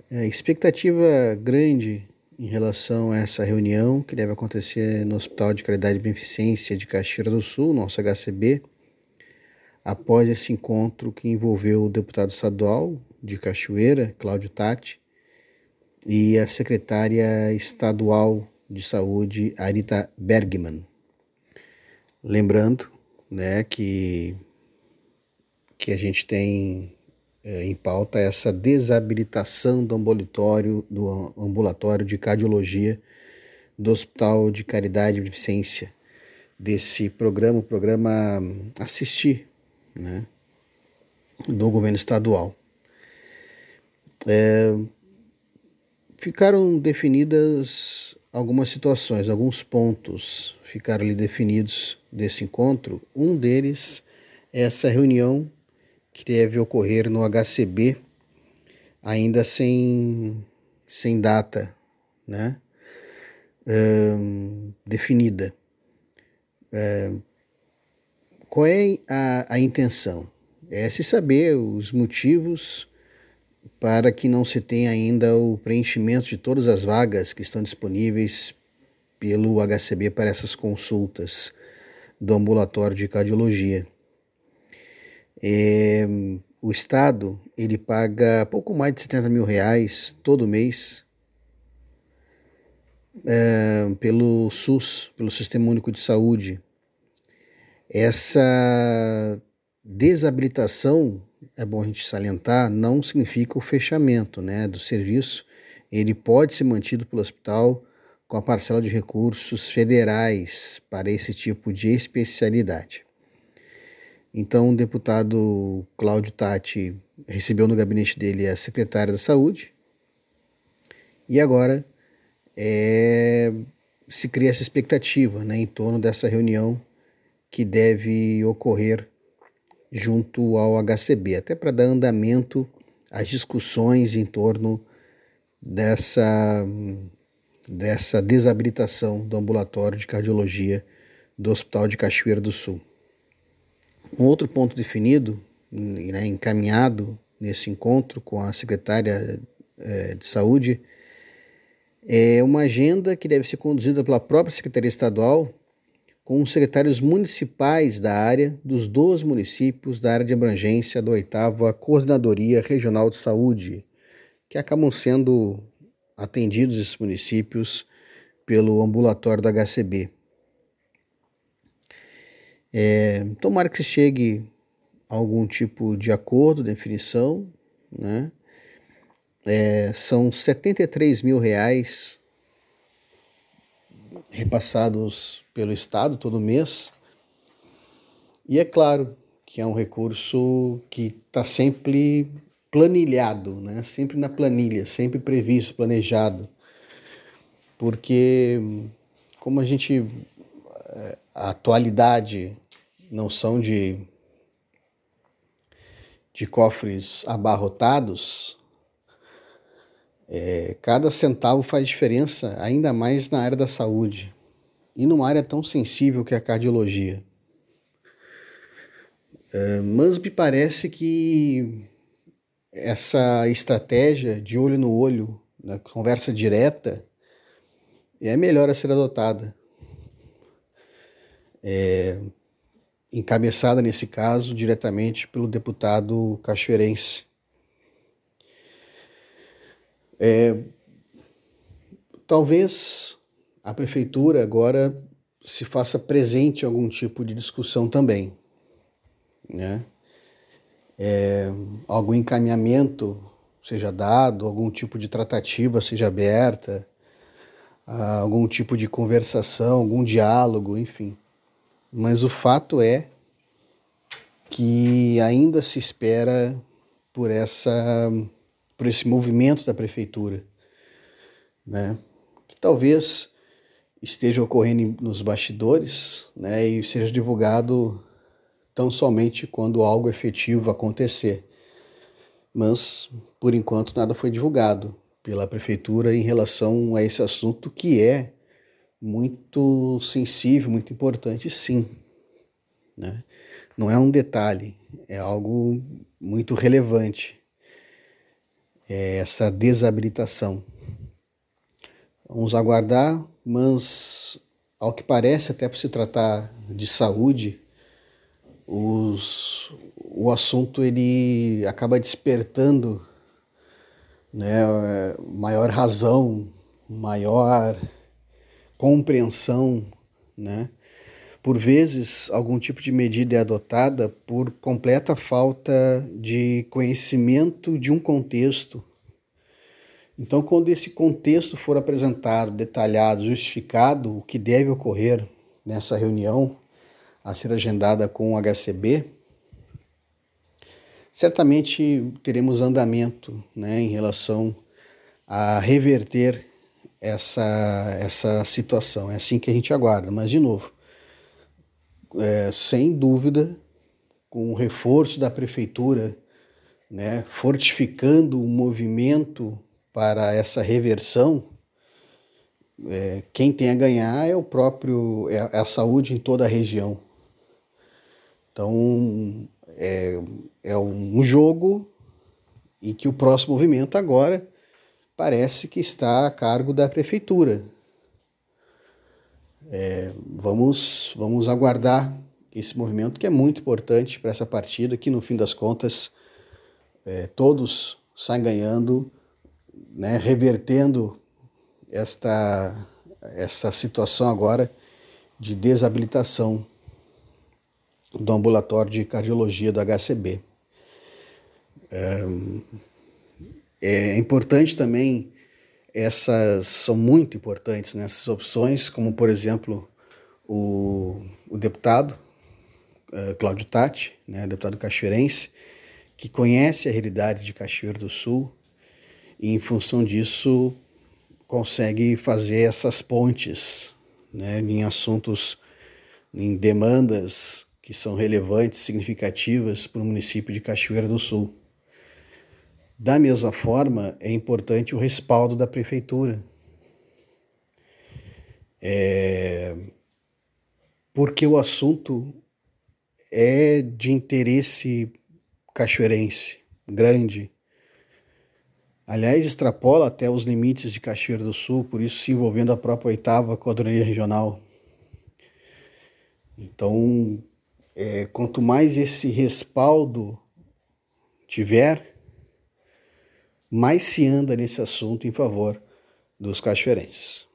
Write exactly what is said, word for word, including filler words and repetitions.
É, expectativa grande em relação a essa reunião que deve acontecer no Hospital de Caridade e Beneficência de Caxias do Sul, nosso H C B, após esse encontro que envolveu o deputado estadual de Cachoeira, Cláudio Tatti, e a secretária estadual de saúde, Arita Bergman. Lembrando, né, que, que a gente tem é, em pauta essa desabilitação do ambulatório, do ambulatório de cardiologia do Hospital de Caridade e Beneficência, desse programa, o programa Assistir, né, do governo estadual. É, ficaram definidas algumas situações, alguns pontos ficaram ali definidos desse encontro. Um deles é essa reunião que deve ocorrer no H C B, ainda sem, sem data, né, hum, definida. É, qual é a, a intenção? É se saber os motivos para que não se tenha ainda o preenchimento de todas as vagas que estão disponíveis pelo H C B para essas consultas do ambulatório de cardiologia. É, o Estado ele paga pouco mais de setenta mil reais todo mês é, pelo SUS, pelo Sistema Único de Saúde. Essa desabilitação, é bom a gente salientar, não significa o fechamento, né, do serviço. Ele pode ser mantido pelo hospital com a parcela de recursos federais para esse tipo de especialidade. Então, o deputado Cláudio Tatti recebeu no gabinete dele a secretária da Saúde e agora é, se cria essa expectativa, né, em torno dessa reunião que deve ocorrer junto ao H C B, até para dar andamento às discussões em torno dessa, dessa desabilitação do ambulatório de cardiologia do Hospital de Cachoeira do Sul. Um outro ponto definido, né, encaminhado nesse encontro com a secretária é, de Saúde, é uma agenda que deve ser conduzida pela própria Secretaria Estadual com os secretários municipais da área dos doze municípios da área de abrangência da oitava Coordenadoria Regional de Saúde, que acabam sendo atendidos esses municípios pelo ambulatório do H C B. É, tomara que se chegue a algum tipo de acordo, definição, né? É, são setenta e três mil reais repassados pelo Estado todo mês. E é claro que é um recurso que está sempre planilhado, né? Sempre na planilha, sempre previsto, planejado. Porque como a gente, a atualidade não são de, de cofres abarrotados, é, cada centavo faz diferença, ainda mais na área da saúde. E numa área tão sensível que é a cardiologia. É, mas me parece que essa estratégia de olho no olho, na conversa direta, é melhor a ser adotada. É, encabeçada, nesse caso, diretamente pelo deputado cachoeirense. É, talvez a prefeitura agora se faça presente em algum tipo de discussão também, né? É, algum encaminhamento seja dado, algum tipo de tratativa seja aberta, algum tipo de conversação, algum diálogo, enfim. Mas o fato é que ainda se espera por essa, por esse movimento da prefeitura, né? Que talvez esteja ocorrendo nos bastidores, né? E seja divulgado tão somente quando algo efetivo acontecer. Mas, por enquanto, nada foi divulgado pela prefeitura em relação a esse assunto que é muito sensível, muito importante, sim, né? Não é um detalhe, é algo muito relevante. é, essa desabilitação. Vamos aguardar, mas ao que parece, até por se tratar de saúde, os, o assunto ele acaba despertando, né, maior razão, maior compreensão, né? Por vezes, algum tipo de medida é adotada por completa falta de conhecimento de um contexto. Então, quando esse contexto for apresentado, detalhado, justificado, o que deve ocorrer nessa reunião a ser agendada com o H C B, certamente teremos andamento, né, em relação a reverter essa, essa situação. É assim que a gente aguarda. Mas, de novo, é, sem dúvida, com o reforço da prefeitura, né, fortificando o movimento para essa reversão, é, quem tem a ganhar é o próprio, é a saúde em toda a região. Então, é, é um jogo em que o próximo movimento agora parece que está a cargo da prefeitura. É, vamos, vamos aguardar esse movimento, que é muito importante para essa partida, que no fim das contas é, todos saem ganhando, né, revertendo esta, essa situação agora de desabilitação do ambulatório de cardiologia do H C B. É, é importante também, essas são muito importantes, né, essas opções, como por exemplo o, o deputado uh, Cláudio Tatti, né, deputado cachoeirense, que conhece a realidade de Cachoeiro do Sul e em função disso consegue fazer essas pontes, né, em assuntos, em demandas que são relevantes, significativas para o município de Cachoeira do Sul. Da mesma forma, é importante o respaldo da prefeitura, é, porque o assunto é de interesse cachoeirense, grande. Aliás, extrapola até os limites de Cachoeira do Sul, por isso se envolvendo a própria oitava Coordenadoria Regional. Então, é, quanto mais esse respaldo tiver, mais se anda nesse assunto em favor dos cachoeirenses.